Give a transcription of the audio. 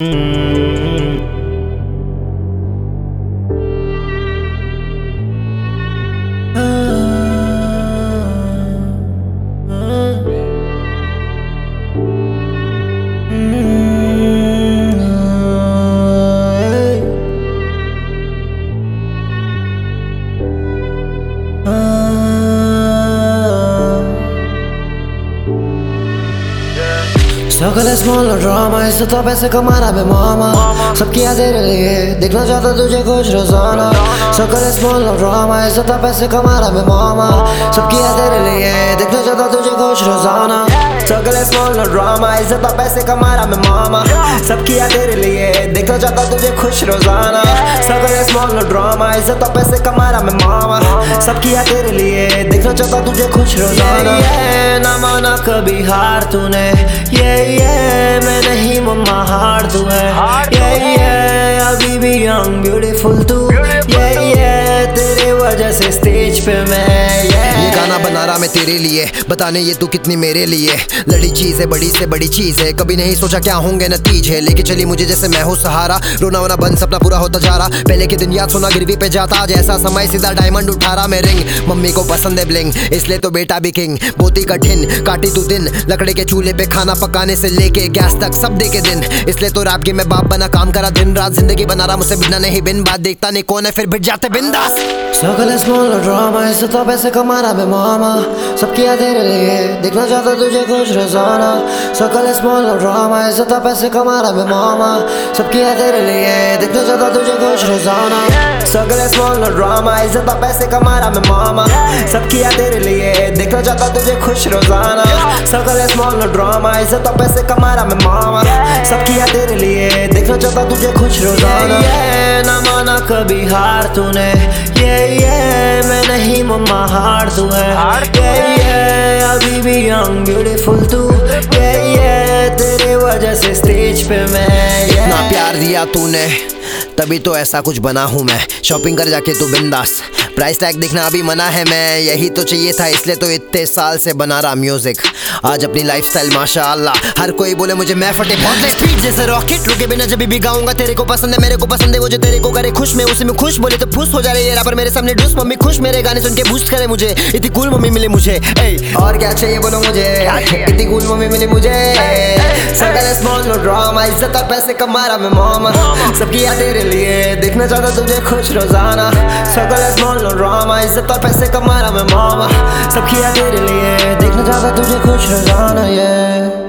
Circle is small drama, इससे तो पैसे कमाना बे मामा। सबकी याद तेरे लिए देखना चाहता तुझे कुछ रोजाना। Circle is small drama, इससे तो पैसे कमाना बे मामा। सबकी याद तेरे लिए देखना चाहता तुझे कुछ रोजाना। Circle is small drama, इससे तो पैसे कमाना बे मामा। सबकी याद तेरे लिए देखना चाहता तुझे खुश रोजाना। Circle is small drama, इससे तो पैसे कमाना बे मामा। सबकी याद तेरे लिए देखना चाहता तुझे खुश रोजाना। ना माना कभी हार तूने, मैं नहीं मम्मा हार तू है। अभी भी यंग ब्यूटीफुल तू, तेरे वजह से स्टेज पे मैं ये गाना बना रहा मैं तेरे लिए, बताने ये तू कितनी मेरे लिए। लड़ी चीज है, बड़ी से बड़ी चीज है, कभी नहीं सोचा क्या होंगे नतीजे। लेके चली मुझे जैसे मैं हूँ सहारा, रोना वोना बंद सपना पूरा होता जा रहा। पहले के दिन याद सोना गिरवी पे जाता, जैसा समय सीधा डायमंड उठा रहा मैं रिंग। मम्मी को पसंद है ब्लिंग, इसलिए तो बेटा भी किंग। बहुत ही कठिन काटी तू दिन, लकड़े के चूल्हे पे खाना पकाने से लेके गैस तक सब दे के दिन। इसलिए तो रैप के मैं बाप बना, काम करा दिन रात, जिंदगी बना रहा मुझसे बिना नहीं बिन बात। देखता नहीं कौन है फिर भिड़ जाते बिंदास। Circle is small drama, इससे तो पैसे कमाना बे मामा। सबकी याद तेरे लिए देखना चाहता तुझे कुछ रोजाना। Circle is small drama, इससे तो पैसे कमाना बे मामा। सबकी याद तेरे लिए देखना चाहता तुझे कुछ रोजाना। Circle is small drama, इससे तो पैसे कमाना बे मामा। सबकी याद तेरे लिए देखना चाहता तुझे खुश रोजाना। Circle is small drama, इससे तो पैसे कमाना बे मामा। सबकी याद तेरे लिए देखना चाहता तुझे खुश रोजाना। ना माना कभी हार तूने, मैं नहीं मम्मा हार तू है। अभी भी यंग ब्यूटीफुल तू, तेरे वजह से स्टेज पे मैं इतना प्यार दिया तूने, तभी तो ऐसा कुछ बना हूँ मैं। शॉपिंग कर जाके तू बिंदास, प्राइस टैग देखना अभी मना है मैं। यही तो चाहिए था, इसलिए तो इतने साल से बना रहा म्यूजिक। आज अपनी लाइफस्टाइल माशाअल्लाह, हर कोई बोले मुझे मैं फटे बहुत स्पीड जैसे रॉकेट। रुके बिना जब भी गाऊंगा तेरे को पसंद है, मेरे को पसंद है वो जो तेरे को करे खुश। मैं उसी में खुश, बोले तो खुश हो जा रही है पर मेरे सामने डूस। मम्मी खुश मेरे गाने सुन के बूस्ट करे मुझे, इतनी कूल मम्मी मिली मुझे। और क्या चाहिए बोलो मुझे, इतनी कूल मम्मी मिली मुझे। Circle is small drama, इज्जत और पैसे कमा रहा मैं मामा। सबकी याद तेरे लिए देखना चाहता तुझे खुश रोजाना। Circle is small drama, इज्जत और पैसे कमा रहा मैं मामा। सबकी याद तेरे लिए देखना चाहता तुझे खुश रोजाना।